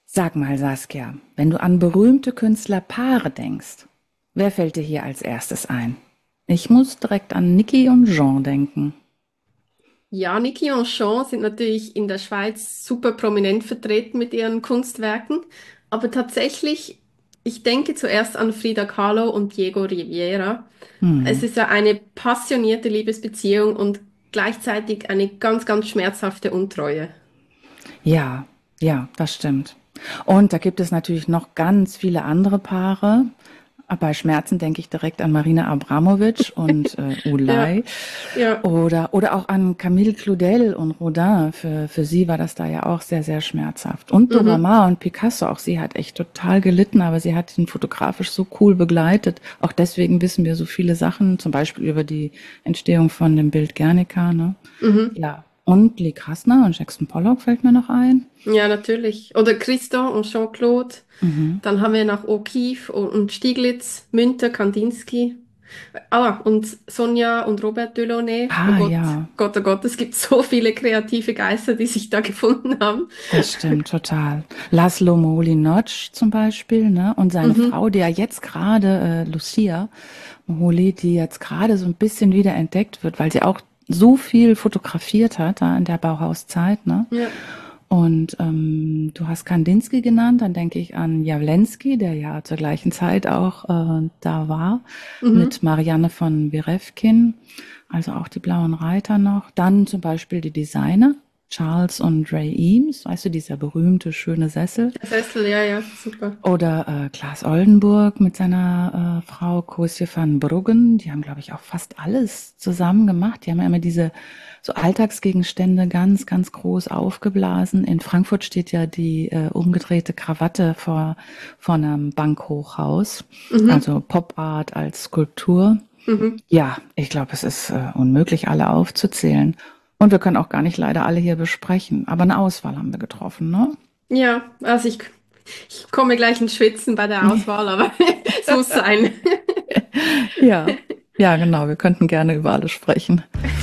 Sag mal, Saskia, wenn du an berühmte Künstlerpaare denkst, wer fällt dir hier als erstes ein? Ich muss direkt an Niki und Jean denken. Ja, Niki und Jean sind natürlich in der Schweiz super prominent vertreten mit ihren Kunstwerken, aber tatsächlich, ich denke zuerst an Frida Kahlo und Diego Rivera. Es Hm. ist ja eine passionierte Liebesbeziehung und gleichzeitig eine ganz, ganz schmerzhafte Untreue. Ja, ja, das stimmt. Und da gibt es natürlich noch ganz viele andere Paare. Bei Schmerzen denke ich direkt an Marina Abramovic und Ja, Ulay ja. oder auch an Camille Claudel und Rodin. Für sie war das da ja auch sehr, sehr schmerzhaft. Und Dora Mhm. Maar und Picasso, auch sie hat echt total gelitten, aber sie hat ihn fotografisch so cool begleitet. Auch deswegen wissen wir so viele Sachen, zum Beispiel über die Entstehung von dem Bild Guernica, ne? Mhm. Ja. Und Lee Krasner und Jackson Pollock fällt mir noch ein. Ja, natürlich. Oder Christo und Jean-Claude. Mhm. Dann haben wir noch O'Keeffe und Stieglitz, Münter, Kandinsky. Ah, und Sonja und Robert Delaunay. Oh Ah, Gott, ja, Gott, oh Gott, es gibt so viele kreative Geister, die sich da gefunden haben. das stimmt total. Laszlo Moholy-Nagy zum Beispiel, ne? Und seine Mhm. Frau, die ja jetzt gerade, Lucia Moholy, die jetzt gerade so ein bisschen wieder entdeckt wird, weil sie auch so viel fotografiert hat, da in der Bauhauszeit, ne? Ja. Und du hast Kandinsky genannt, dann denke ich an Jawlensky, der ja zur gleichen Zeit auch da war, Mhm. mit Marianne von Werefkin, also auch die Blauen Reiter noch. Dann zum Beispiel die Designer, Charles und Ray Eames, weißt du, dieser berühmte, schöne Sessel. Der Sessel, ja, ja, super. Oder Klaas Oldenburg mit seiner Frau Koosje van Bruggen. Die haben, glaube ich, auch fast alles zusammen gemacht. Die haben ja immer diese so Alltagsgegenstände ganz, ganz groß aufgeblasen. In Frankfurt steht ja die umgedrehte Krawatte vor einem Bankhochhaus. Mhm. Also Pop Art als Skulptur. Mhm. Ja, ich glaube, es ist unmöglich, alle aufzuzählen. Und wir können auch gar nicht leider alle hier besprechen. Aber eine Auswahl haben wir getroffen, ne? Ja, also ich komme gleich ins Schwitzen bei der Auswahl, aber es muss sein. Ja, ja, genau. Wir könnten gerne über alles sprechen.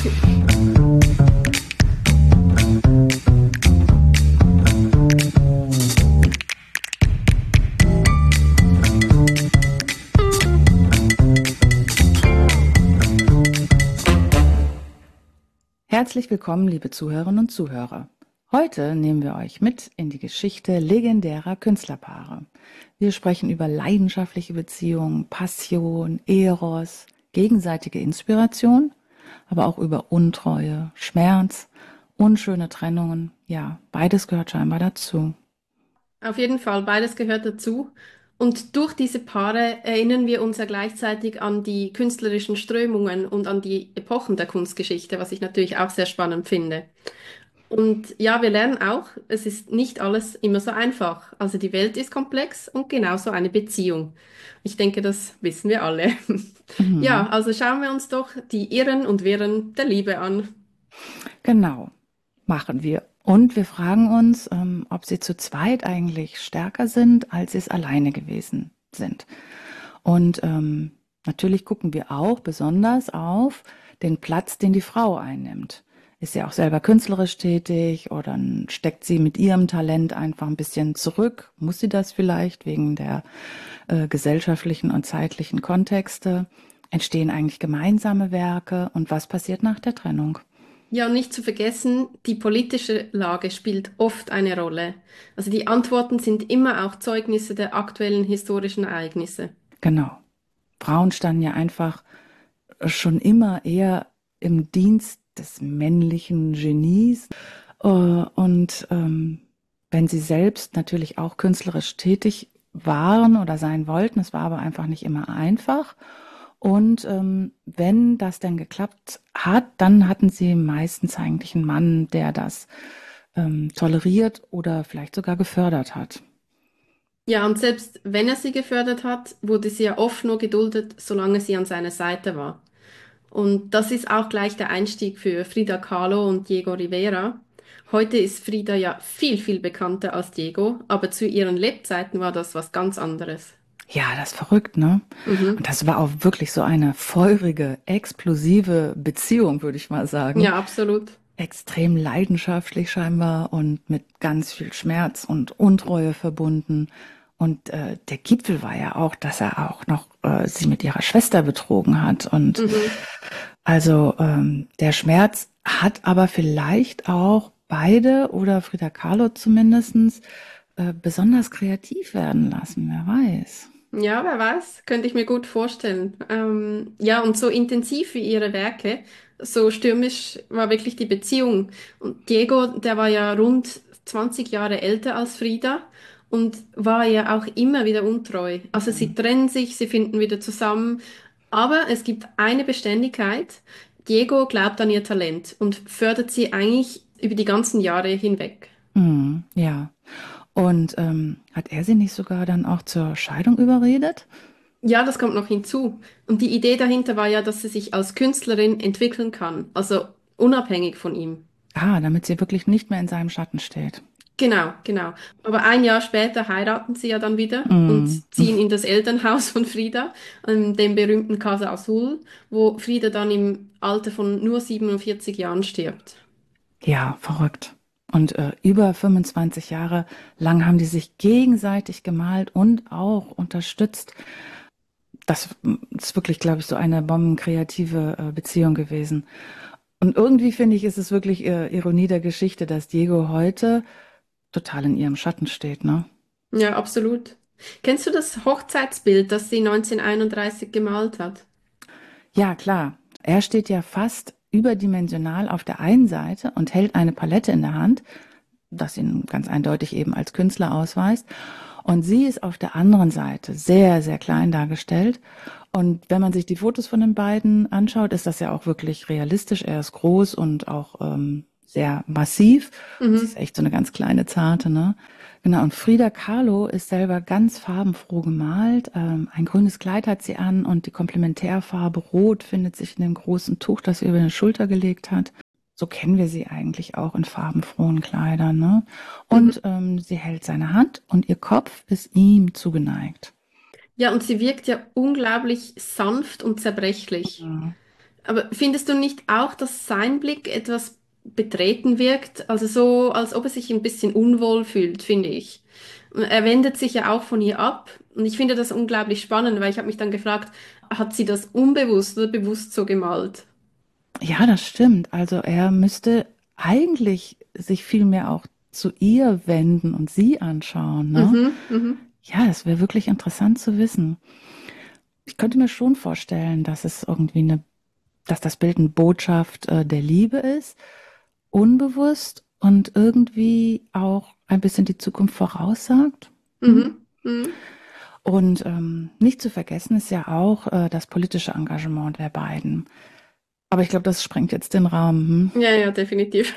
Herzlich willkommen, liebe Zuhörerinnen und Zuhörer. Heute nehmen wir euch mit in die Geschichte legendärer Künstlerpaare. Wir sprechen über leidenschaftliche Beziehungen, Passion, Eros, gegenseitige Inspiration, aber auch über Untreue, Schmerz, unschöne Trennungen. Ja, beides gehört scheinbar dazu. Auf jeden Fall, beides gehört dazu. Und durch diese Paare erinnern wir uns ja gleichzeitig an die künstlerischen Strömungen und an die Epochen der Kunstgeschichte, was ich natürlich auch sehr spannend finde. Und ja, wir lernen auch, es ist nicht alles immer so einfach. Also die Welt ist komplex und genauso eine Beziehung. Ich denke, das wissen wir alle. Ja, Mhm. also schauen wir uns doch die Irren und Wirren der Liebe an. Genau, machen wir. Und wir fragen uns, ob sie zu zweit eigentlich stärker sind, als sie es alleine gewesen sind. Und natürlich gucken wir auch besonders auf den Platz, den die Frau einnimmt. Ist sie auch selber künstlerisch tätig oder steckt sie mit ihrem Talent einfach ein bisschen zurück? Muss sie das vielleicht wegen der gesellschaftlichen und zeitlichen Kontexte? Entstehen eigentlich gemeinsame Werke? Und was passiert nach der Trennung? Ja, und nicht zu vergessen, die politische Lage spielt oft eine Rolle. Also die Antworten sind immer auch Zeugnisse der aktuellen historischen Ereignisse. Genau. Frauen standen ja einfach schon immer im Dienst des männlichen Genies. Und wenn sie selbst natürlich auch künstlerisch tätig waren oder sein wollten, es war aber einfach nicht immer einfach. Und wenn das dann geklappt hat, dann hatten sie meistens eigentlich einen Mann, der das toleriert oder vielleicht sogar gefördert hat. Ja, und selbst wenn er sie gefördert hat, wurde sie ja oft nur geduldet, solange sie an seiner Seite war. Und das ist auch gleich der Einstieg für Frida Kahlo und Diego Rivera. Heute ist Frida ja viel, viel bekannter als Diego, aber zu ihren Lebzeiten war das was ganz anderes. Ja, das ist verrückt, ne? Mhm. Und das war auch wirklich so eine feurige, explosive Beziehung, würde ich mal sagen. Ja, absolut. extrem leidenschaftlich scheinbar und mit ganz viel Schmerz und Untreue verbunden. Und der Gipfel war ja auch, dass er auch noch sie mit ihrer Schwester betrogen hat. Und Mhm. also der Schmerz hat aber vielleicht auch beide oder Frida Kahlo zumindestens besonders kreativ werden lassen, wer weiß. Ja, wer weiß, könnte ich mir gut vorstellen. Ja, und so intensiv wie ihre Werke, so stürmisch war wirklich die Beziehung. Und Diego, der war ja rund 20 Jahre älter als Frida und war ja auch immer wieder untreu. Also sie trennen sich, sie finden wieder zusammen, aber es gibt eine Beständigkeit. Diego glaubt an ihr Talent und fördert sie eigentlich über die ganzen Jahre hinweg. Ja. Und hat er sie nicht sogar dann auch zur Scheidung überredet? Ja, das kommt noch hinzu. Und die Idee dahinter war ja, dass sie sich als Künstlerin entwickeln kann, also unabhängig von ihm. Ah, damit sie wirklich nicht mehr in seinem Schatten steht. Genau, genau. Aber ein Jahr später heiraten sie ja dann wieder und Mm. ziehen in das Elternhaus von Frida, dem berühmten Casa Azul, wo Frida dann im Alter von nur 47 Jahren stirbt. Ja, verrückt. Und über 25 Jahre lang haben die sich gegenseitig gemalt und auch unterstützt. Das ist wirklich, glaube ich, so eine bombenkreative Beziehung gewesen. Und irgendwie finde ich, ist es wirklich Ironie der Geschichte, dass Diego heute total in ihrem Schatten steht, ne? Ja, absolut. Kennst du das Hochzeitsbild, das sie 1931 gemalt hat? Ja, klar. Er steht ja fast überdimensional auf der einen Seite und hält eine Palette in der Hand, das ihn ganz eindeutig eben als Künstler ausweist. Und sie ist auf der anderen Seite sehr, sehr klein dargestellt. Und wenn man sich die Fotos von den beiden anschaut, ist das ja auch wirklich realistisch. Er ist groß und auch sehr massiv. Sie ist Mhm. echt so eine ganz kleine Zarte, ne? Genau, und Frida Kahlo ist selber ganz farbenfroh gemalt. Ein grünes Kleid hat sie an und die Komplementärfarbe Rot findet sich in dem großen Tuch, das sie über den Schulter gelegt hat. So kennen wir sie eigentlich auch in farbenfrohen Kleidern, ne? Und Mhm. sie hält seine Hand und ihr Kopf ist ihm zugeneigt. Ja, und sie wirkt ja unglaublich sanft und zerbrechlich. Mhm. Aber findest du nicht auch, dass sein Blick etwas betreten wirkt? Also so, als ob er sich ein bisschen unwohl fühlt, finde ich. Er wendet sich ja auch von ihr ab. Und ich finde das unglaublich spannend, weil ich habe mich dann gefragt, hat sie das unbewusst oder bewusst so gemalt? Ja, das stimmt. Also er müsste eigentlich sich viel mehr auch zu ihr wenden und sie anschauen, ne? Mhm, mhm, Ja, das wäre wirklich interessant zu wissen. Ich könnte mir schon vorstellen, dass es irgendwie dass das Bild eine Botschaft der Liebe ist, unbewusst und irgendwie auch ein bisschen die Zukunft voraussagt. Hm? mhm, mhm. Und nicht zu vergessen ist ja auch das politische Engagement der beiden. Aber ich glaube, das sprengt jetzt den Rahmen. Ja, ja, definitiv.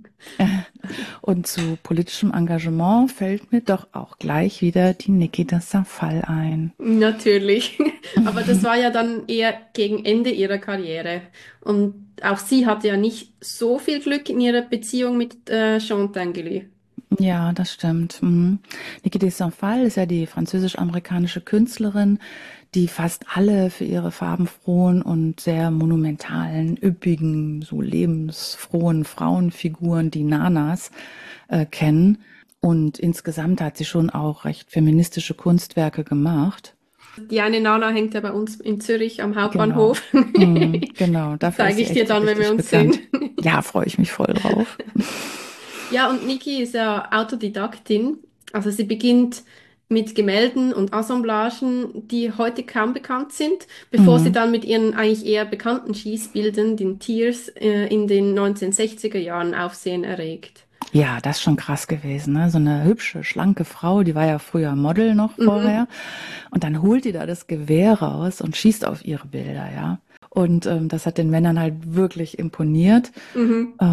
Und zu politischem Engagement fällt mir doch auch gleich wieder die Nikita Safal ein. Natürlich. Aber das war ja dann eher gegen Ende ihrer Karriere. Und auch sie hatte ja nicht so viel Glück in ihrer Beziehung mit Jean Tinguely. Ja, das stimmt. Mhm. Niki de Saint-Phalle ist ja die französisch-amerikanische Künstlerin, die fast alle für ihre farbenfrohen und sehr monumentalen, üppigen, so lebensfrohen Frauenfiguren, die Nanas, kennen. Und insgesamt hat sie schon auch recht feministische Kunstwerke gemacht. Die eine Nana hängt ja bei uns in Zürich am Genau. Hauptbahnhof. Mhm, genau, Die dafür ist zeige sie ich dir echt so dann, wenn wir richtig uns sehen. bekannt. Ja, freue ich mich voll drauf. Ja, und Niki ist ja Autodidaktin. Also sie beginnt mit Gemälden und Assemblagen, die heute kaum bekannt sind, bevor sie Mhm. dann mit ihren eigentlich eher bekannten Schießbildern, den Tiers, in den 1960er Jahren Aufsehen erregt. Ja, das ist schon krass gewesen, ne? So eine hübsche, schlanke Frau, die war ja früher Model noch Mhm, vorher. Und dann holt die da das Gewehr raus und schießt auf ihre Bilder, ja. Und das hat den Männern halt wirklich imponiert. mhm,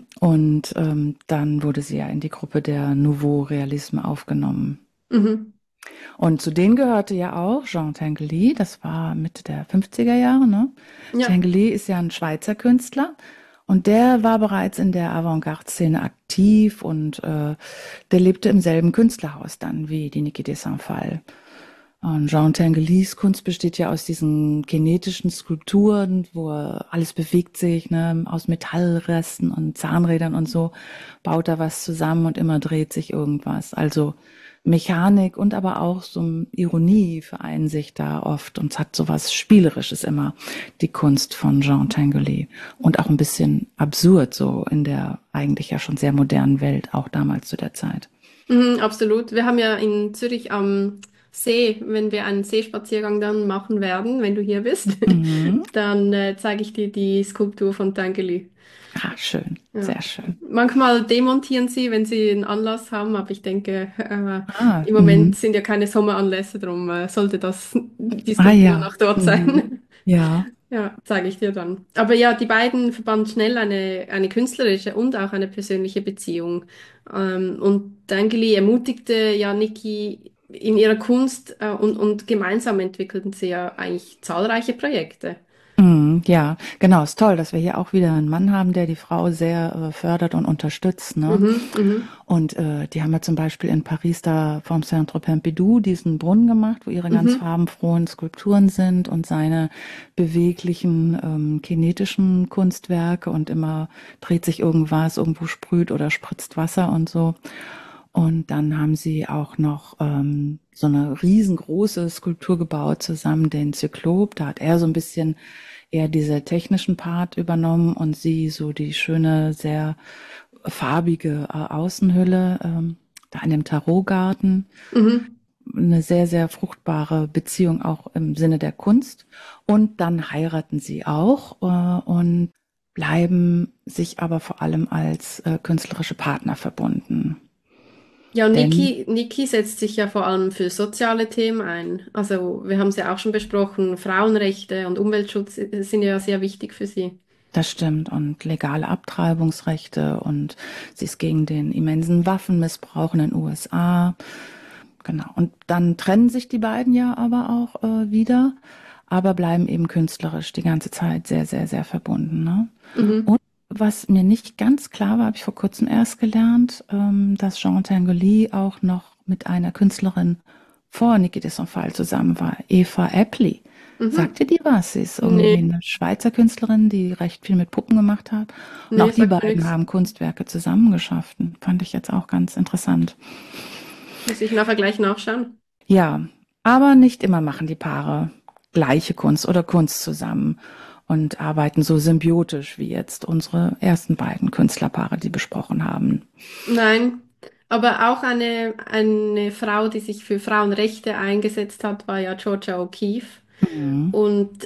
Dann wurde sie ja in die Gruppe der Nouveau Realisme aufgenommen. mhm. Und zu denen gehörte ja auch Jean Tinguely, das war Mitte der 50er Jahre, ne? Ja, Tinguely ist ja ein Schweizer Künstler und der war bereits in der Avantgarde-Szene aktiv und der lebte im selben Künstlerhaus dann wie die Niki de Saint-Phalle. Und Jean Tinguelys Kunst besteht ja aus diesen kinetischen Skulpturen, wo alles bewegt sich, ne, aus Metallresten und Zahnrädern und so, baut er was zusammen und immer dreht sich irgendwas. Also Mechanik und aber auch so Ironie vereinen sich da oft und es hat so was Spielerisches immer, die Kunst von Jean Tinguely. Und auch ein bisschen absurd so in der eigentlich ja schon sehr modernen Welt, auch damals zu der Zeit. Mhm, absolut. Wir haben ja in Zürich am See, wenn wir einen Seespaziergang dann machen werden, wenn du hier bist, Mhm. dann zeige ich dir die Skulptur von Tinguely. Ah, schön, Ja. sehr schön. Manchmal demontieren sie, wenn sie einen Anlass haben, aber ich denke, Ah, im Moment mhm. sind ja keine Sommeranlässe, darum sollte das die Ah Skulptur ja. noch dort Mhm. sein. Ja. Ja, zeige ich dir dann. Aber ja, die beiden verbanden schnell eine künstlerische und auch eine persönliche Beziehung. Und Dengeli ermutigte ja Niki in ihrer Kunst und gemeinsam entwickelten sie ja eigentlich zahlreiche Projekte. Mhm, ja, genau. Ist toll, dass wir hier auch wieder einen Mann haben, der die Frau sehr fördert und unterstützt, ne? Mhm, mhm, Und die haben ja zum Beispiel in Paris da vom Centre Pompidou diesen Brunnen gemacht, wo ihre ganz mhm, farbenfrohen Skulpturen sind und seine beweglichen kinetischen Kunstwerke und immer dreht sich irgendwas, irgendwo sprüht oder spritzt Wasser und so. Und dann haben sie auch noch so eine riesengroße Skulptur gebaut zusammen, den Zyklop. Da hat er so ein bisschen eher diese technischen Part übernommen und sie so die schöne, sehr farbige Außenhülle da in dem Tarotgarten. mhm. Eine sehr, sehr fruchtbare Beziehung auch im Sinne der Kunst. Und dann heiraten sie auch und bleiben sich aber vor allem als künstlerische Partner verbunden. Ja, und Denn Niki setzt sich ja vor allem für soziale Themen ein. Also wir haben es ja auch schon besprochen, Frauenrechte und Umweltschutz sind ja sehr wichtig für sie. das stimmt. Und legale Abtreibungsrechte und sie ist gegen den immensen Waffenmissbrauch in den USA. Genau. Und dann trennen sich die beiden ja aber auch wieder, aber bleiben eben künstlerisch die ganze Zeit sehr, sehr, sehr verbunden. Ne? Mhm. Und was mir nicht ganz klar war, habe ich vor kurzem erst gelernt, dass Jean Tinguely auch noch mit einer Künstlerin vor Niki de Saint-Phalle zusammen war, Eva Eppley. Mhm. Sagt ihr die was? Sie ist irgendwie Nee, eine Schweizer Künstlerin, die recht viel mit Puppen gemacht hat. Und auch nee, die sagt mir beiden nichts. haben Kunstwerke zusammen geschaffen. Fand ich jetzt auch ganz interessant. Muss ich nachher gleich nachschauen. Ja, aber nicht immer machen die Paare gleiche Kunst oder Kunst zusammen und arbeiten so symbiotisch wie jetzt unsere ersten beiden Künstlerpaare, die besprochen haben. Nein, aber auch eine Frau, die sich für Frauenrechte eingesetzt hat, war ja Georgia O'Keeffe. Mhm. Und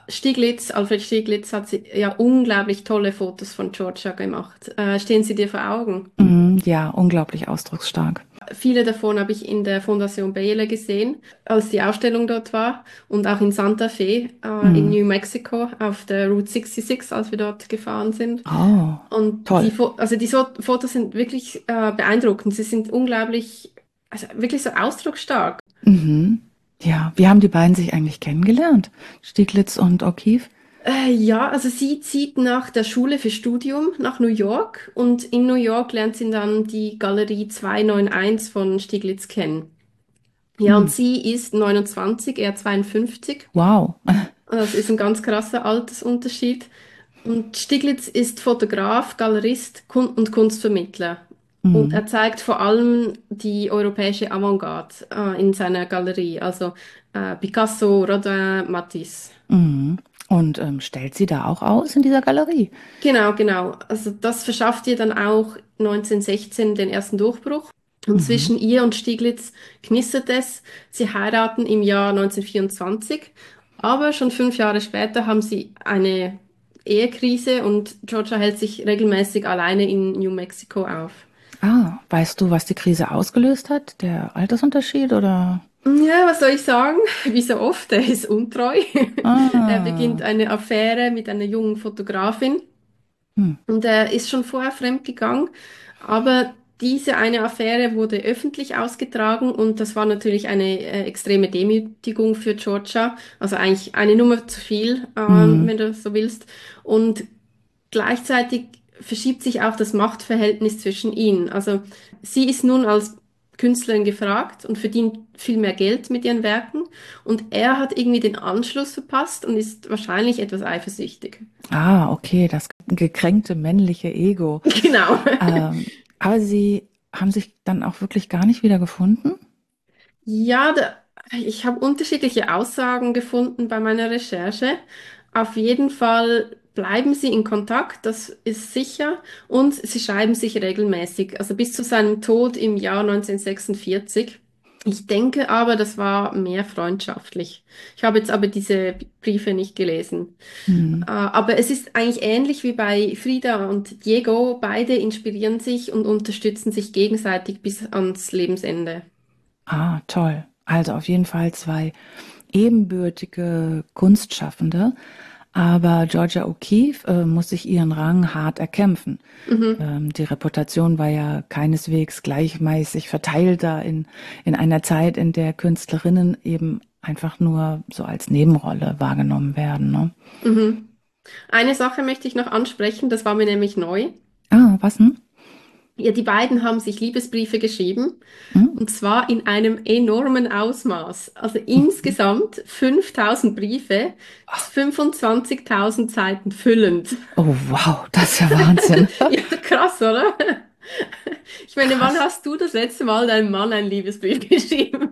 Alfred Stieglitz hat ja unglaublich tolle Fotos von Georgia gemacht. Stehen sie dir vor Augen? Mhm, ja, unglaublich ausdrucksstark. Viele davon habe ich in der Fondation Baylor gesehen, als die Ausstellung dort war und auch in Santa Fe, in Mhm. New Mexico auf der Route 66, als wir dort gefahren sind. Oh, Und toll. also die Fotos sind wirklich beeindruckend. Sie sind unglaublich, also wirklich so ausdrucksstark. Mhm. Ja, wie haben die beiden sich eigentlich kennengelernt? Stieglitz und O'Keeffe? Ja, also sie zieht nach der Schule für Studium nach New York und in New York lernt sie dann die Galerie 291 von Stieglitz kennen. Ja, und Mhm. sie ist 29, er 52. Wow. Das ist ein ganz krasser Altersunterschied. Und Stieglitz ist Fotograf, Galerist und Kunstvermittler. Und Mhm. er zeigt vor allem die europäische Avantgarde in seiner Galerie, also Picasso, Rodin, Matisse. Mhm. Und stellt sie da auch aus in dieser Galerie? Genau, genau. Also das verschafft ihr dann auch 1916 den ersten Durchbruch. Und Mhm. zwischen ihr und Stieglitz knistert es. Sie heiraten im Jahr 1924, aber schon 5 Jahre später haben sie eine Ehekrise und Georgia hält sich regelmäßig alleine in New Mexico auf. Ah, weißt du, was die Krise ausgelöst hat? Der Altersunterschied oder? Ja, was soll ich sagen? Wie so oft, er ist untreu. Er beginnt Ah, eine Affäre mit einer jungen Fotografin. hm, Und er ist schon vorher fremdgegangen, aber diese eine Affäre wurde öffentlich ausgetragen und das war natürlich eine extreme Demütigung für Georgia. Also eigentlich eine Nummer zu viel, hm, wenn du so willst. Und gleichzeitig verschiebt sich auch das Machtverhältnis zwischen ihnen. Also sie ist nun als Künstlerin gefragt und verdient viel mehr Geld mit ihren Werken. Und er hat irgendwie den Anschluss verpasst und ist wahrscheinlich etwas eifersüchtig. Ah, okay, das gekränkte männliche Ego. Genau. Aber Sie haben sich dann auch wirklich gar nicht wieder gefunden? Ja, ich habe unterschiedliche Aussagen gefunden bei meiner Recherche. Auf jeden Fall bleiben sie in Kontakt, das ist sicher, und sie schreiben sich regelmäßig, also bis zu seinem Tod im Jahr 1946. Ich denke aber, das war mehr freundschaftlich. Ich habe jetzt aber diese Briefe nicht gelesen. Hm. Aber es ist eigentlich ähnlich wie bei Frida und Diego. Beide inspirieren sich und unterstützen sich gegenseitig bis ans Lebensende. Ah, toll. Also auf jeden Fall zwei ebenbürtige Kunstschaffende. Aber Georgia O'Keeffe muss sich ihren Rang hart erkämpfen. Mhm. Die Reputation war ja keineswegs gleichmäßig verteilt da in einer Zeit, in der Künstlerinnen eben einfach nur so als Nebenrolle wahrgenommen werden. Ne? Mhm. Eine Sache möchte ich noch ansprechen, das war mir nämlich neu. Ah, was denn? Ja, die beiden haben sich Liebesbriefe geschrieben Hm? und zwar in einem enormen Ausmaß. Also insgesamt 5000 Briefe, 25.000 Seiten füllend. Oh, wow, das ist ja Wahnsinn. Ja, krass, oder? Ich meine, wann Krass. hast du das letzte Mal deinem Mann einen Liebesbrief geschrieben?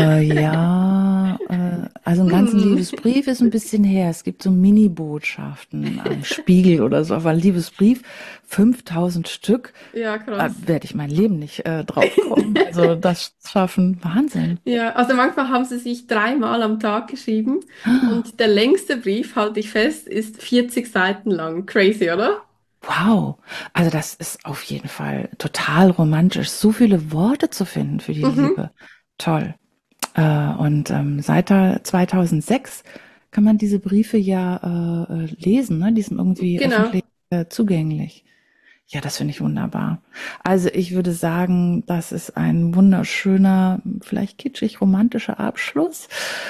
Ja, also einen ganzen Hm. Liebesbrief ist ein bisschen her. Es gibt so Mini-Botschaften am Spiegel oder so, aber ein Liebesbrief, 5000 Stück, Ja, krass. werde ich mein Leben nicht drauf kommen. Also das schaffen, Wahnsinn. Ja, also manchmal haben sie sich dreimal am Tag geschrieben und der längste Brief, halte ich fest, ist 40 Seiten lang. Crazy, oder? Wow, also das ist auf jeden Fall total romantisch, so viele Worte zu finden für die Mhm, Liebe. Toll. Und seit 2006 kann man diese Briefe ja lesen, ne? Die sind irgendwie genau. öffentlich zugänglich. Ja, das finde ich wunderbar. Also ich würde sagen, das ist ein wunderschöner, vielleicht kitschig romantischer Abschluss.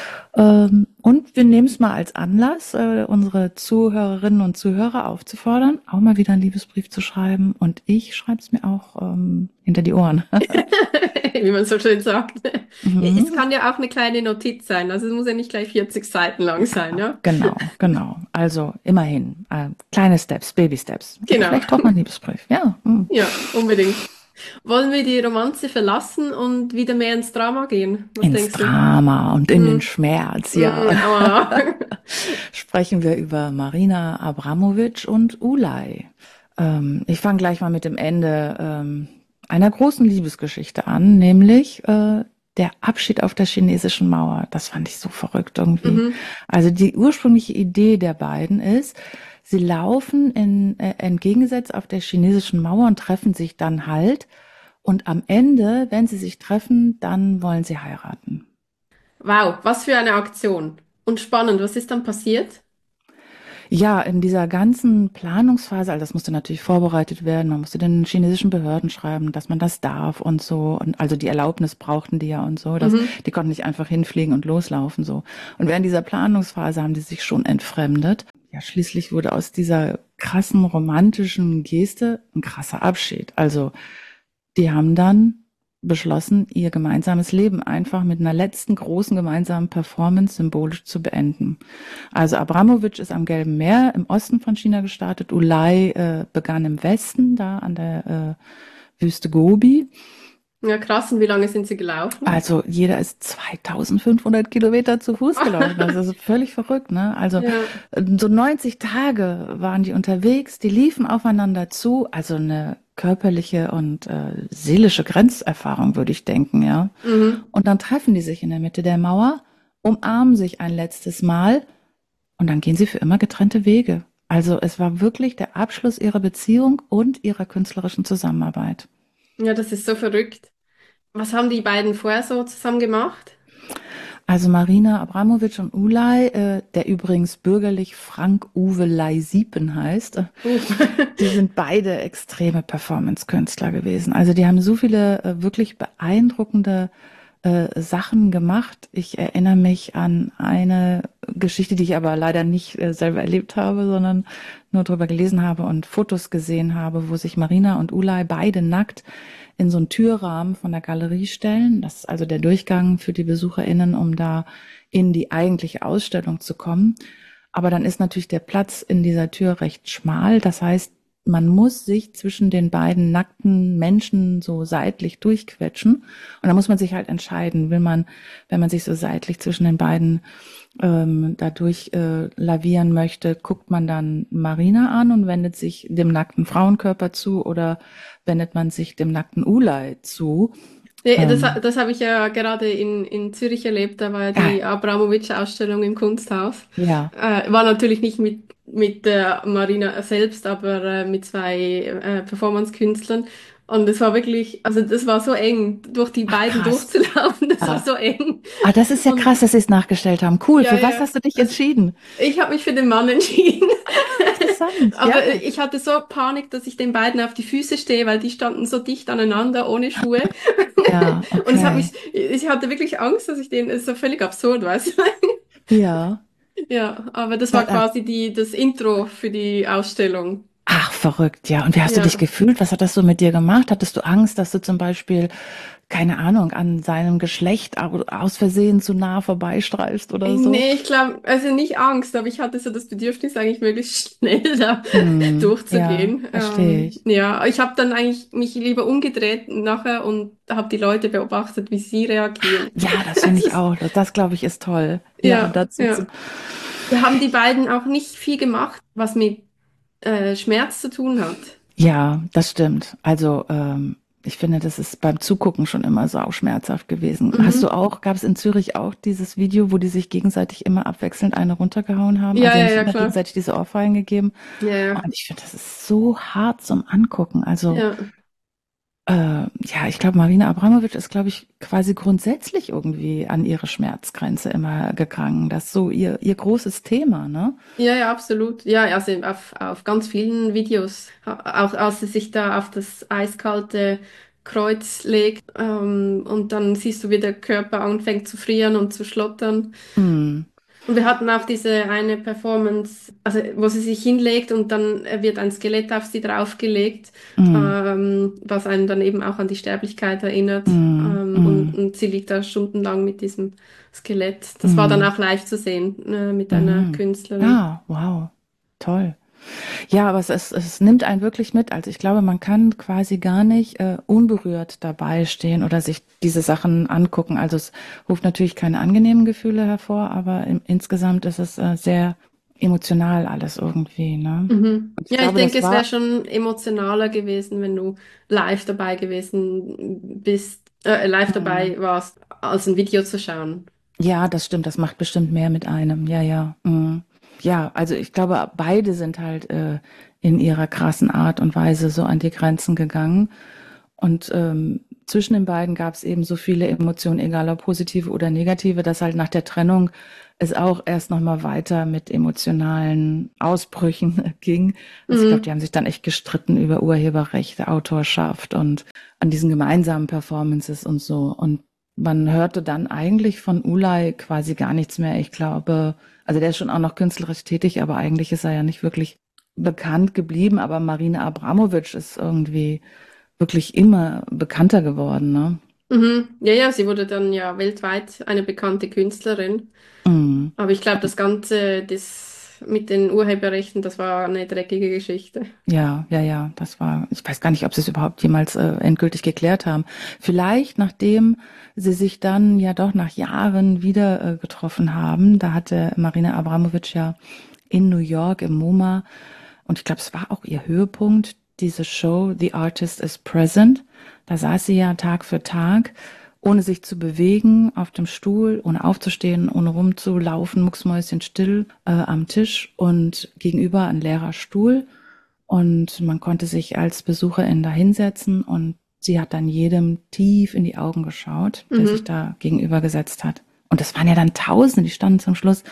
Und wir nehmen es mal als Anlass, unsere Zuhörerinnen und Zuhörer aufzufordern, auch mal wieder einen Liebesbrief zu schreiben. Und ich schreibe es mir auch hinter die Ohren. Wie man so schön sagt. Ja, es Mhm. kann ja auch eine kleine Notiz sein, also es muss ja nicht gleich 40 Seiten lang sein, ja? Genau, genau. Also immerhin kleine Steps, Baby Steps. Und Genau. vielleicht doch mal ein Liebesbrief. Ja, Ja, unbedingt. Wollen wir die Romanze verlassen und wieder mehr ins Drama gehen? Was ins denkst du? Drama und in den Hm, Schmerz, ja. aber Sprechen wir über Marina Abramovic und Ulay. Ich fange gleich mal mit dem Ende einer großen Liebesgeschichte an, nämlich der Abschied auf der chinesischen Mauer. Das fand ich so verrückt irgendwie. mhm. Also die ursprüngliche Idee der beiden ist, sie laufen entgegengesetzt auf der chinesischen Mauer und treffen sich dann halt. Und am Ende, wenn sie sich treffen, dann wollen sie heiraten. Wow, was für eine Aktion. Und spannend, was ist dann passiert? Ja, in dieser ganzen Planungsphase, also das musste natürlich vorbereitet werden, man musste den chinesischen Behörden schreiben, dass man das darf und so. Und also die Erlaubnis brauchten die ja und so, dass Mhm. die konnten nicht einfach hinfliegen und loslaufen so. Und während dieser Planungsphase haben die sich schon entfremdet. Ja, schließlich wurde aus dieser krassen romantischen Geste ein krasser Abschied. Also die haben dann beschlossen, ihr gemeinsames Leben einfach mit einer letzten großen gemeinsamen Performance symbolisch zu beenden. Also Abramovic ist am Gelben Meer im Osten von China gestartet. Ulay begann im Westen, da an der Wüste Gobi. Ja, krass. Und wie lange sind sie gelaufen? Also jeder ist 2500 Kilometer zu Fuß gelaufen. Das ist völlig verrückt, ne? Also Ja. so 90 Tage waren die unterwegs, die liefen aufeinander zu. Also eine körperliche und seelische Grenzerfahrung, würde ich denken, ja. Mhm. Und dann treffen die sich in der Mitte der Mauer, umarmen sich ein letztes Mal und dann gehen sie für immer getrennte Wege. Also es war wirklich der Abschluss ihrer Beziehung und ihrer künstlerischen Zusammenarbeit. Ja, das ist so verrückt. Was haben die beiden vorher so zusammen gemacht? Also Marina Abramovic und Ulay, der übrigens bürgerlich Frank-Uwe Leisiepen heißt, Uh. die sind beide extreme Performance-Künstler gewesen. Also die haben so viele wirklich beeindruckende Sachen gemacht. Ich erinnere mich an eine Geschichte, die ich aber leider nicht selber erlebt habe, sondern nur drüber gelesen habe und Fotos gesehen habe, wo sich Marina und Ulay beide nackt in so einen Türrahmen von der Galerie stellen. Das ist also der Durchgang für die BesucherInnen, um da in die eigentliche Ausstellung zu kommen. Aber dann ist natürlich der Platz in dieser Tür recht schmal. Das heißt, man muss sich zwischen den beiden nackten Menschen so seitlich durchquetschen. Und da muss man sich halt entscheiden, will man, wenn man sich so seitlich zwischen den beiden dadurch lavieren möchte, guckt man dann Marina an und wendet sich dem nackten Frauenkörper zu oder wendet man sich dem nackten Ulay zu. Ja, Ähm, das habe ich ja gerade in Zürich erlebt, da war ja ja, die Abramowitsch-Ausstellung im Kunsthaus. ja. War natürlich nicht mit Marina selbst, aber mit zwei Performance-Künstlern. Und es war wirklich, also das war so eng, durch die Ach beiden krass. durchzulaufen, das war Ja. so eng. Ah, das ist ja Und krass, dass sie es nachgestellt haben. Cool. ja, Für was ja, hast du dich das, entschieden? ich habe mich für den Mann entschieden. Interessant, Aber ja. ich hatte so Panik, dass ich den beiden auf die Füße stehe, weil die standen so dicht aneinander, ohne Schuhe. Ja, Und okay. ich hatte wirklich Angst, dass ich den, es ist so völlig absurd, weißt du? Ja. Ja, aber das war Da, quasi das Intro für die Ausstellung. ach, verrückt, ja. Und wie hast du dich Ja. gefühlt? Was hat das so mit dir gemacht? Hattest du Angst, dass du zum Beispiel, keine Ahnung, an seinem Geschlecht aus Versehen zu nah vorbeistreifst oder so? Nee, ich glaube, also nicht Angst, aber ich hatte so das Bedürfnis, eigentlich möglichst schnell da Hm, ja, durchzugehen. verstehe ich. Ja, ich habe dann eigentlich mich lieber umgedreht nachher und habe die Leute beobachtet, wie sie reagieren. Ja, das finde Das ich ist, auch. Das glaube ich ist toll. Ja, ja, dazu ja. zu. Da haben die beiden auch nicht viel gemacht, was mit Schmerz zu tun hat. Ja, das stimmt. Also, ich finde, das ist beim Zugucken schon immer sau schmerzhaft gewesen. Hast du Mhm. auch, gab es in Zürich auch dieses Video, wo die sich gegenseitig immer abwechselnd eine runtergehauen haben? Ja, Also, sie ja, haben sich ja, immer klar. gegenseitig diese Ohrfeigen gegeben. Ja, ja. Und ich finde, das ist so hart zum Angucken. Also, Ja. ja, ich glaube, Marina Abramovic ist, glaube ich, quasi grundsätzlich irgendwie an ihre Schmerzgrenze immer gegangen. Das ist so ihr großes Thema, ne? Ja, ja, absolut. Ja, also auf ganz vielen Videos, auch als sie sich da auf das eiskalte Kreuz legt, und dann siehst du, wie der Körper anfängt zu frieren und zu schlottern. Mm, Und wir hatten auch diese eine Performance, also wo sie sich hinlegt und dann wird ein Skelett auf sie draufgelegt, mm, was einen dann eben auch an die Sterblichkeit erinnert. mm, mm, Und sie liegt da stundenlang mit diesem Skelett. Das war dann mm, auch live zu sehen, mit einer mm. Künstlerin. Ah, wow, toll. Ja, aber es nimmt einen wirklich mit. Also ich glaube, man kann quasi gar nicht unberührt dabei stehen oder sich diese Sachen angucken. Also es ruft natürlich keine angenehmen Gefühle hervor, aber insgesamt ist es sehr emotional alles irgendwie, ne? Mhm. Und ich Ja, ich glaube, denke, das es wäre war, schon emotionaler gewesen, wenn du live dabei gewesen bist, live hm, dabei warst, als ein Video zu schauen. ja, das stimmt, das macht bestimmt mehr mit einem. Ja, ja. Ja, also ich glaube, beide sind halt in ihrer krassen Art und Weise so an die Grenzen gegangen. Und zwischen den beiden gab es eben so viele Emotionen, egal ob positive oder negative, dass halt nach der Trennung es auch erst nochmal weiter mit emotionalen Ausbrüchen ging. Also ich glaube, die Mhm. haben sich dann echt gestritten über Urheberrechte, Autorschaft und an diesen gemeinsamen Performances und so. Und man hörte dann eigentlich von Ulay quasi gar nichts mehr. Ich glaube, also der ist schon auch noch künstlerisch tätig, aber eigentlich ist er ja nicht wirklich bekannt geblieben. Aber Marina Abramovic ist irgendwie wirklich immer bekannter geworden, ne? Mhm. Ja, ja, sie wurde dann ja weltweit eine bekannte Künstlerin. Mhm. Aber ich glaube, das Ganze, das mit den Urheberrechten, das war eine dreckige Geschichte. Ja, ja, ja, das war, ich weiß gar nicht, ob sie es überhaupt jemals endgültig geklärt haben. Vielleicht, nachdem sie sich dann ja doch nach Jahren wieder getroffen haben, da hatte Marina Abramovic ja in New York im MoMA, und ich glaube, es war auch ihr Höhepunkt, diese Show The Artist is Present. Da saß sie ja Tag für Tag, ohne sich zu bewegen, auf dem Stuhl, ohne aufzustehen, ohne rumzulaufen, mucksmäuschenstill am Tisch und gegenüber ein leerer Stuhl. Und man konnte sich als Besucherin da hinsetzen und sie hat dann jedem tief in die Augen geschaut, der sich Mhm. da gegenüber gesetzt hat. Und das waren ja dann Tausende, die standen zum Schluss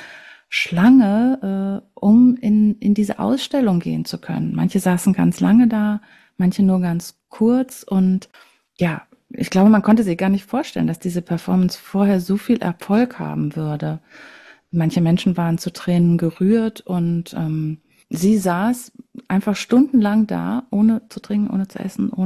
Schlange, um in diese Ausstellung gehen zu können. Manche saßen ganz lange da, manche nur ganz kurz. Und ja, ich glaube, man konnte sich gar nicht vorstellen, dass diese Performance vorher so viel Erfolg haben würde. Manche Menschen waren zu Tränen gerührt und sie saß einfach stundenlang da, ohne zu trinken, ohne zu essen, ohne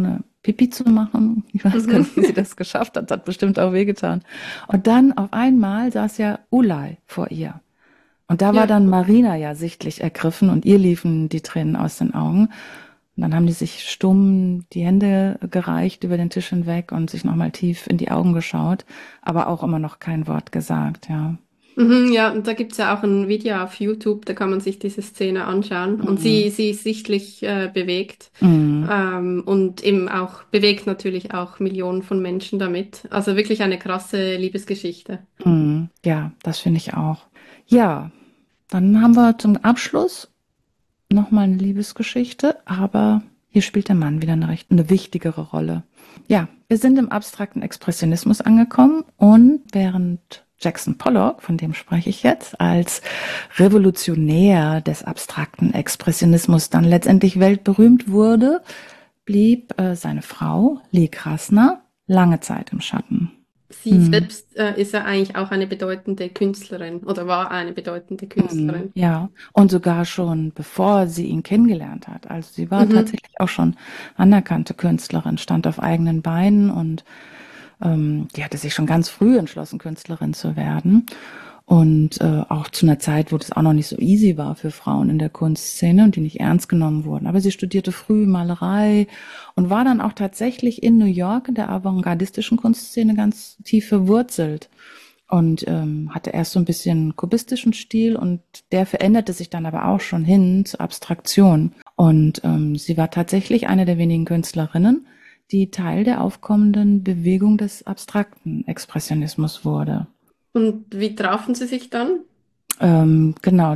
Pipi zu machen. Ich weiß gar nicht, wie sie Mhm. das geschafft hat. Hat bestimmt auch wehgetan. Und dann auf einmal saß ja Ulay vor ihr. Und da war Ja. dann Marina ja sichtlich ergriffen und ihr liefen die Tränen aus den Augen. Und dann haben die sich stumm die Hände gereicht über den Tisch hinweg und sich nochmal tief in die Augen geschaut, aber auch immer noch kein Wort gesagt, ja. Mhm, ja, und da gibt's ja auch ein Video auf YouTube, da kann man sich diese Szene anschauen. Und Mhm. sie ist sichtlich bewegt Mhm. und eben auch bewegt natürlich auch Millionen von Menschen damit. Also wirklich eine krasse Liebesgeschichte. Mhm. Ja, das finde ich auch. Ja, dann haben wir zum Abschluss nochmal eine Liebesgeschichte, aber hier spielt der Mann wieder eine wichtigere Rolle. Ja, wir sind im abstrakten Expressionismus angekommen und während Jackson Pollock, von dem spreche ich jetzt, als Revolutionär des abstrakten Expressionismus dann letztendlich weltberühmt wurde, blieb seine Frau, Lee Krasner, lange Zeit im Schatten. Sie Hm. selbst ist ja eigentlich auch eine bedeutende Künstlerin oder war eine bedeutende Mhm, Künstlerin. ja, und sogar schon bevor sie ihn kennengelernt hat. Also sie war Mhm. tatsächlich auch schon anerkannte Künstlerin, stand auf eigenen Beinen und die hatte sich schon ganz früh entschlossen, Künstlerin zu werden. Und auch zu einer Zeit, wo das auch noch nicht so easy war für Frauen in der Kunstszene und die nicht ernst genommen wurden. Aber sie studierte früh Malerei und war dann auch tatsächlich in New York in der avantgardistischen Kunstszene ganz tief verwurzelt und hatte erst so ein bisschen kubistischen Stil und der veränderte sich dann aber auch schon hin zur Abstraktion. Und sie war tatsächlich eine der wenigen Künstlerinnen, die Teil der aufkommenden Bewegung des abstrakten Expressionismus wurde. Und wie trafen Sie sich dann? Genau,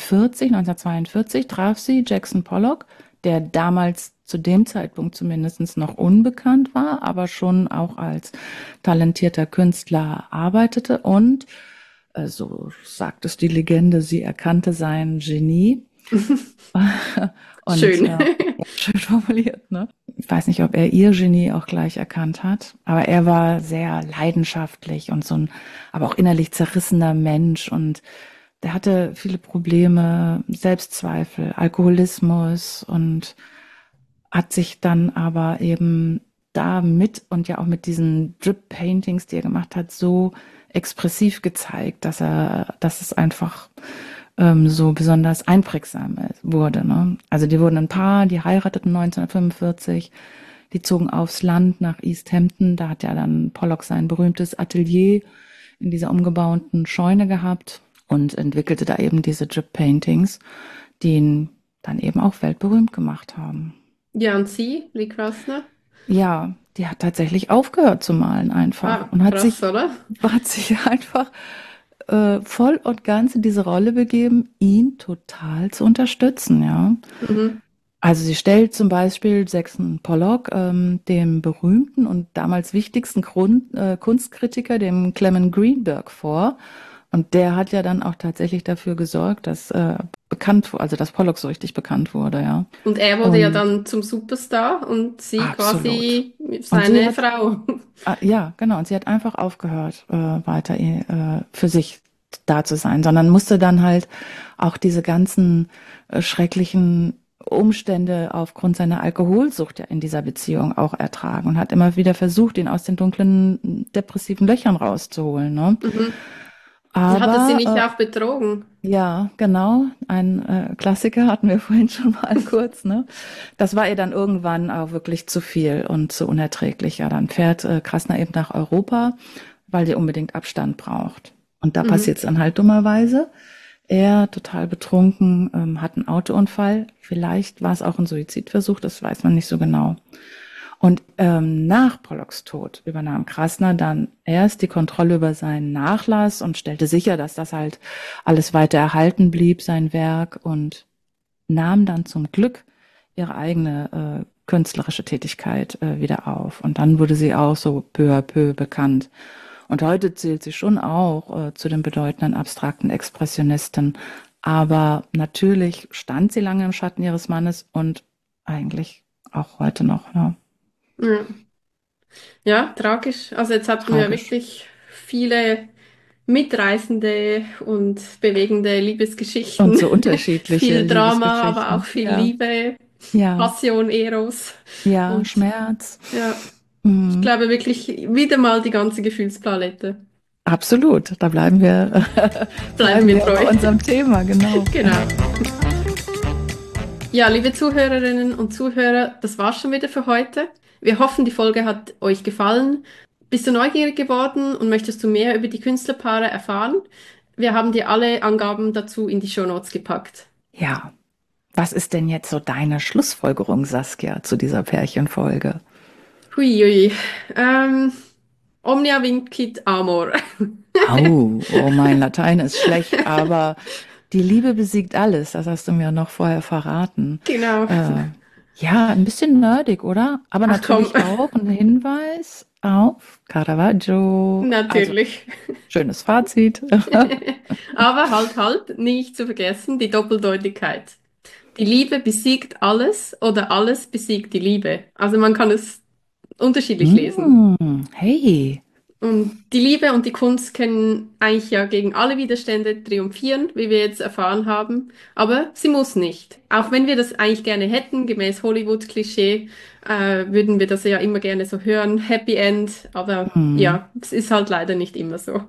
1942 traf sie Jackson Pollock, der damals zu dem Zeitpunkt zumindest noch unbekannt war, aber schon auch als talentierter Künstler arbeitete und, so sagt es die Legende, sie erkannte sein Genie. Und Schön. ja, schön formuliert, ne? Ich weiß nicht, ob er ihr Genie auch gleich erkannt hat, aber er war sehr leidenschaftlich und so ein, aber auch innerlich zerrissener Mensch und der hatte viele Probleme, Selbstzweifel, Alkoholismus und hat sich dann aber eben damit und ja auch mit diesen Drip Paintings, die er gemacht hat, so expressiv gezeigt, dass es einfach so besonders einprägsam wurde. Ne? Also die wurden ein Paar, die heirateten 1945, die zogen aufs Land nach East Hampton. Da hat ja dann Pollock sein berühmtes Atelier in dieser umgebauten Scheune gehabt und entwickelte da eben diese Drip Paintings, die ihn dann eben auch weltberühmt gemacht haben. Ja, und Sie, Lee Krasner? Ja, die hat tatsächlich aufgehört zu malen einfach Ah, und krass, oder? hat sich einfach voll und ganz in diese Rolle begeben, ihn total zu unterstützen, ja. Mhm. Also sie stellt zum Beispiel Jackson Pollock, dem berühmten und damals wichtigsten Kunstkritiker, dem Clement Greenberg, vor. Und der hat ja dann auch tatsächlich dafür gesorgt, dass also dass Pollock so richtig bekannt wurde, ja. Und er wurde ja Und dann zum Superstar und sie absolut. quasi Und sie seine hat, Frau. ja, genau, und sie hat einfach aufgehört, weiter für sich da zu sein, sondern musste dann halt auch diese ganzen schrecklichen Umstände aufgrund seiner Alkoholsucht ja in dieser Beziehung auch ertragen und hat immer wieder versucht, ihn aus den dunklen, depressiven Löchern rauszuholen. Ne? Mhm. Hat er sie Aber nicht auch betrogen? ja, genau, ein Klassiker hatten wir vorhin schon mal kurz. Ne? Das war ihr dann irgendwann auch wirklich zu viel und zu unerträglich. Ja, dann fährt Krasner eben nach Europa, weil sie unbedingt Abstand braucht. Und da passiert Mhm. es dann halt dummerweise. Er, total betrunken, hat einen Autounfall. Vielleicht war es auch ein Suizidversuch, das weiß man nicht so genau. Und nach Pollocks Tod übernahm Krasner dann erst die Kontrolle über seinen Nachlass und stellte sicher, dass das halt alles weiter erhalten blieb, sein Werk, und nahm dann zum Glück ihre eigene künstlerische Tätigkeit wieder auf. Und dann wurde sie auch so peu à peu bekannt. Und heute zählt sie schon auch zu den bedeutenden abstrakten Expressionisten. Aber natürlich stand sie lange im Schatten ihres Mannes und eigentlich auch heute noch, ja, Ja. Ja, tragisch. Also jetzt hatten wir tragisch. wirklich viele mitreißende und bewegende Und Liebesgeschichten. so unterschiedliche Viel Drama, aber auch Liebesgeschichten. viel Ja, Liebe. Ja, Passion, Eros. ja, Und Schmerz. ja, ich Mhm. glaube wirklich wieder mal die ganze Gefühlspalette. Absolut, da bleiben wir, Bleiben bleiben wir wir treu. bei unserem Thema, genau. Genau. Ja, liebe Zuhörerinnen und Zuhörer, das war's schon wieder für heute. Wir hoffen, die Folge hat euch gefallen. Bist du neugierig geworden und möchtest du mehr über die Künstlerpaare erfahren? Wir haben dir alle Angaben dazu in die Shownotes gepackt. Ja, was ist denn jetzt so deine Schlussfolgerung, Saskia, zu dieser Pärchenfolge? Huiui. Ähm, Omnia vincit amor. Au, oh, mein Latein ist schlecht, aber die Liebe besiegt alles. Das hast du mir noch vorher verraten. Genau. Äh, ja, ein bisschen nerdig, oder? Aber Ach komm, natürlich auch ein Hinweis auf Caravaggio. Also, natürlich. schönes Fazit. Aber halt, nicht zu vergessen, die Doppeldeutigkeit. Die Liebe besiegt alles oder alles besiegt die Liebe. Also man kann es unterschiedlich lesen. Hey. Und die Liebe und die Kunst können eigentlich ja gegen alle Widerstände triumphieren, wie wir jetzt erfahren haben. Aber sie muss nicht. Auch wenn wir das eigentlich gerne hätten, gemäß Hollywood-Klischee, würden wir das ja immer gerne so hören. Happy End. Aber Mm, ja, es ist halt leider nicht immer so.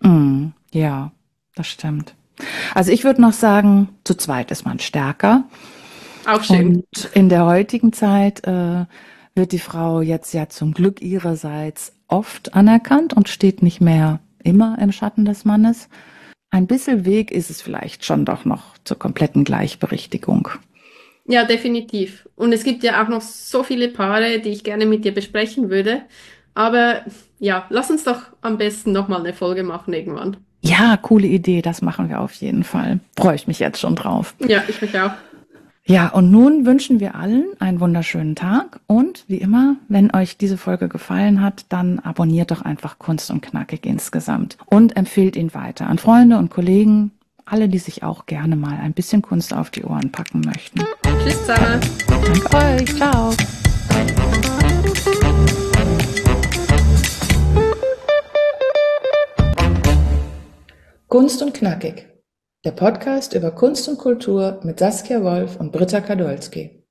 ja, das stimmt. Also ich würde noch sagen, zu zweit ist man stärker. Auch schön. Und in der heutigen Zeit wird die Frau jetzt ja zum Glück ihrerseits oft anerkannt und steht nicht mehr immer im Schatten des Mannes. Ein bisschen Weg ist es vielleicht schon doch noch zur kompletten Gleichberechtigung. Ja, definitiv. Und es gibt ja auch noch so viele Paare, die ich gerne mit dir besprechen würde. Aber ja, lass uns doch am besten nochmal eine Folge machen irgendwann. Ja, coole Idee, das machen wir auf jeden Fall. Freue ich mich jetzt schon drauf. Ja, ich mich auch. Ja, und nun wünschen wir allen einen wunderschönen Tag und wie immer, wenn euch diese Folge gefallen hat, dann abonniert doch einfach Kunst und Knackig insgesamt und empfehlt ihn weiter an Freunde und Kollegen, alle, die sich auch gerne mal ein bisschen Kunst auf die Ohren packen möchten. Tschüss zusammen. Danke euch, ciao. Kunst und Knackig, der Podcast über Kunst und Kultur mit Saskia Wolf und Britta Kadolski.